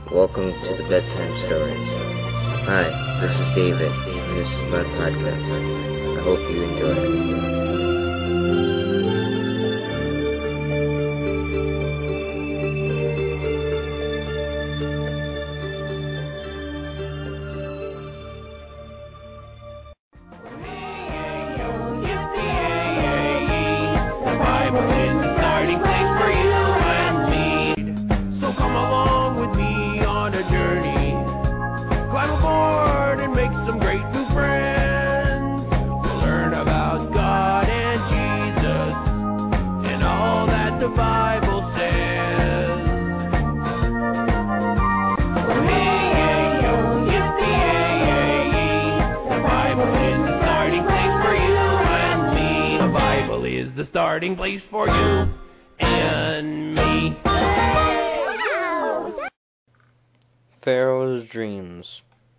Welcome to the Bedtime Stories. Hi, this is David, and this is my podcast. I hope you enjoy. The starting place for you and me. Pharaoh's Dreams.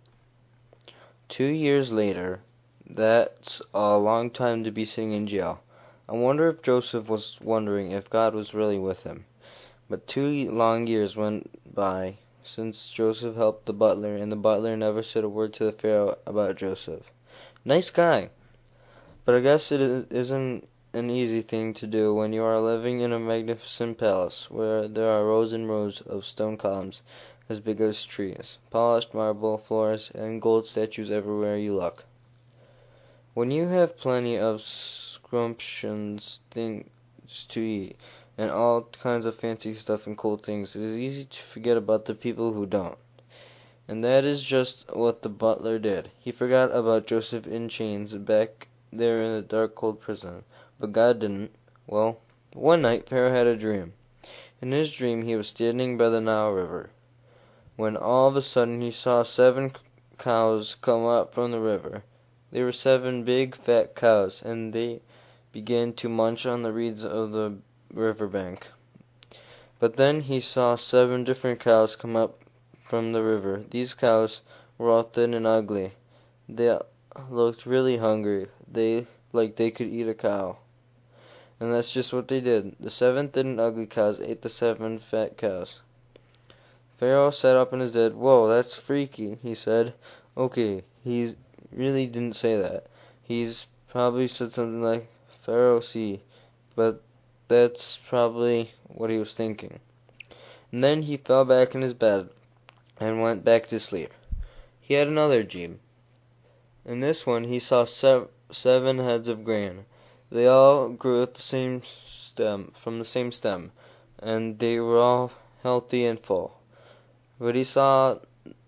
2 years later. That's a long time to be sitting in jail. I wonder if Joseph was wondering if God was really with him. But 2 long years went by since Joseph helped the butler, and the butler never said a word to the Pharaoh about Joseph. Nice guy. But I guess it isn't an easy thing to do when you are living in a magnificent palace where there are rows and rows of stone columns as big as trees, polished marble floors, and gold statues everywhere you look. When you have plenty of scrumptious things to eat and all kinds of fancy stuff and cool things, it is easy to forget about the people who don't. And that is just what the butler did. He forgot about Joseph in chains back there in the dark, cold prison. But God didn't. Well, one night Pharaoh had a dream. In his dream he was standing by the Nile River, when all of a sudden he saw 7 cows come up from the river. They were 7 big, fat cows, and they began to munch on the reeds of the riverbank. But then he saw 7 different cows come up from the river. These cows were all thin and ugly. They looked really hungry. They could eat a cow. And that's just what they did. The 7 thin and ugly cows ate the 7 fat cows. Pharaoh sat up in his bed. Whoa, that's freaky, he said. Okay, he really didn't say that. He's probably said something like, Pharaoh see, but that's probably what he was thinking. And then he fell back in his bed and went back to sleep. He had another dream. In this one he saw 7 heads of grain. They all grew at the same stem, from the same stem, and they were all healthy and full. But he saw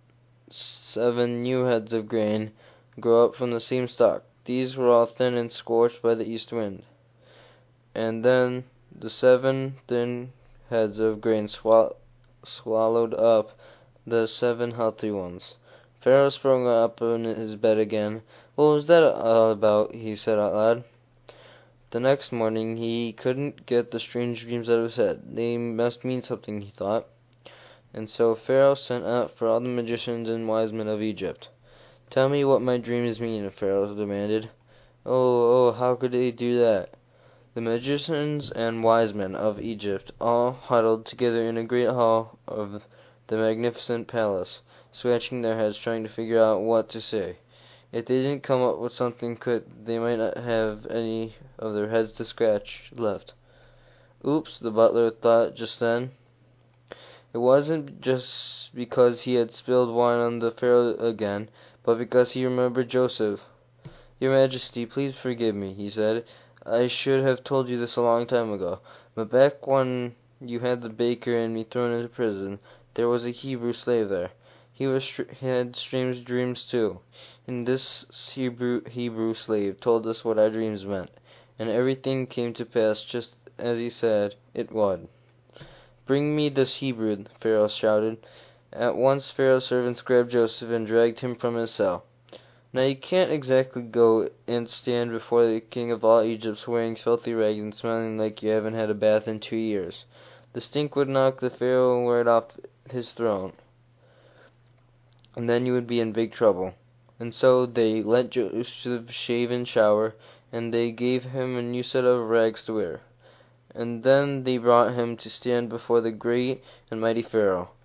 7 new heads of grain grow up from the same stalk. These were all thin and scorched by the east wind. And then the 7 thin heads of grain swallowed up the 7 healthy ones. Pharaoh sprang up in his bed again. What was that all about? He said out loud. The next morning he couldn't get the strange dreams out of his head. They must mean something, he thought. And so Pharaoh sent out for all the magicians and wise men of Egypt. Tell me what my dreams mean, Pharaoh demanded. Oh, how could they do that? The magicians and wise men of Egypt all huddled together in a great hall of the magnificent palace, scratching their heads trying to figure out what to say. If they didn't come up with something good, they might not have any of their heads to scratch left. Oops, the butler thought just then. It wasn't just because he had spilled wine on the Pharaoh again, but because he remembered Joseph. Your Majesty, please forgive me, he said. I should have told you this a long time ago. But back when you had the baker and me thrown into prison, there was a Hebrew slave there. He had strange dreams too. And this Hebrew slave told us what our dreams meant. And everything came to pass just as he said it would. Bring me this Hebrew, Pharaoh shouted. At once Pharaoh's servants grabbed Joseph and dragged him from his cell. Now you can't exactly go and stand before the king of all Egypt wearing filthy rags and smelling like you haven't had a bath in 2 years. The stink would knock the Pharaoh right off his throne, and then you would be in big trouble. And so they let Joseph shave and shower, and they gave him a new set of rags to wear. And then they brought him to stand before the great and mighty Pharaoh.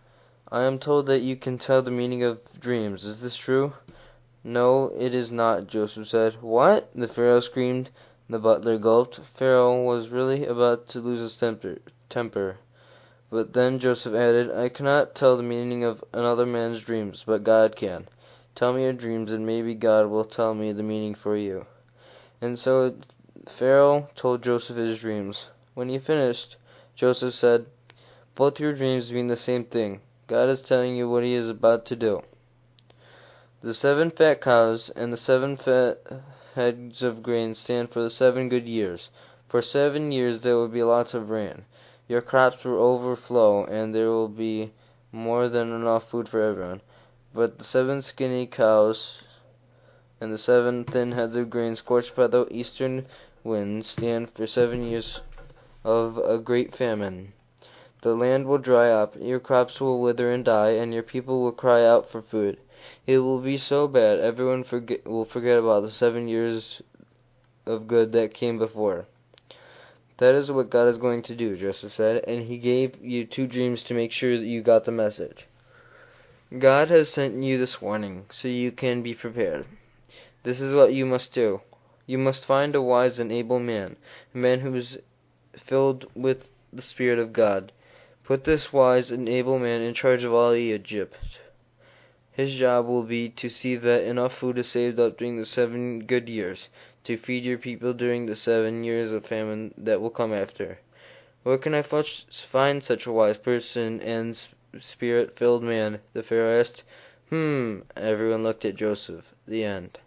I am told that you can tell the meaning of dreams. Is this true? No, it is not, Joseph said. What? The Pharaoh screamed. The butler gulped. Pharaoh was really about to lose his temper. But then Joseph added, I cannot tell the meaning of another man's dreams, but God can. Tell me your dreams, and maybe God will tell me the meaning for you. And so Pharaoh told Joseph his dreams. When he finished, Joseph said, both your dreams mean the same thing. God is telling you what he is about to do. The 7 fat cows and the 7 fat heads of grain stand for the 7 good years. For 7 years there will be lots of rain. Your crops will overflow, and there will be more than enough food for everyone. But the 7 skinny cows and the 7 thin heads of grain scorched by the eastern wind stand for 7 years of a great famine. The land will dry up, your crops will wither and die, and your people will cry out for food. It will be so bad, everyone will forget about the 7 years of good that came before. That is what God is going to do, Joseph said, and he gave you 2 dreams to make sure that you got the message. God has sent you this warning, so you can be prepared. This is what you must do. You must find a wise and able man, a man who is filled with the Spirit of God. Put this wise and able man in charge of all Egypt. His job will be to see that enough food is saved up during the 7 good years, to feed your people during the 7 years of famine that will come after. Where can I find such a wise person and spirit-filled man? The Pharaoh asked. Everyone looked at Joseph. The end.